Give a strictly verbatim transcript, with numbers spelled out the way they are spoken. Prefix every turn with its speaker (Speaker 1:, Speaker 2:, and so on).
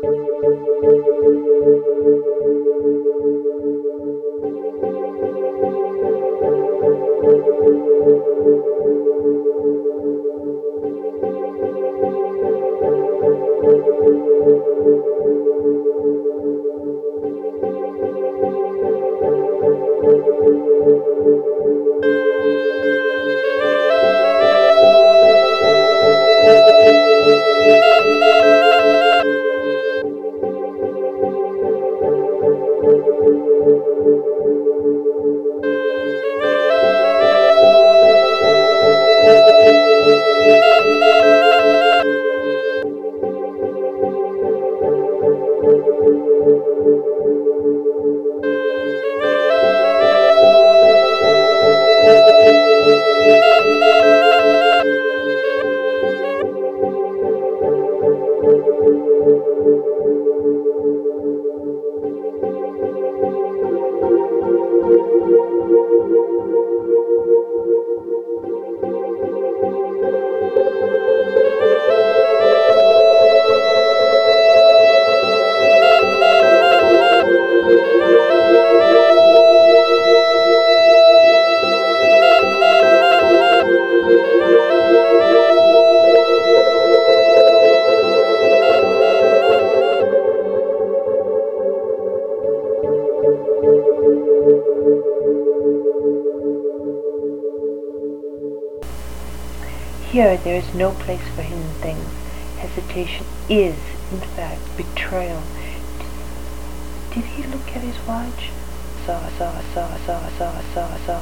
Speaker 1: Here there is no place for hidden things. Hesitation is, in fact, betrayal. Did, did he look at his watch? Saw, saw, saw, saw, saw, saw, saw.